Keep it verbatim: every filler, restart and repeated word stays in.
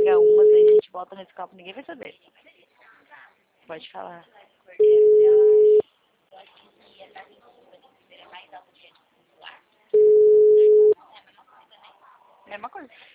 pega umas, aí a gente bota nesse copo, ninguém vai saber. Pode falar. Mesma coisa.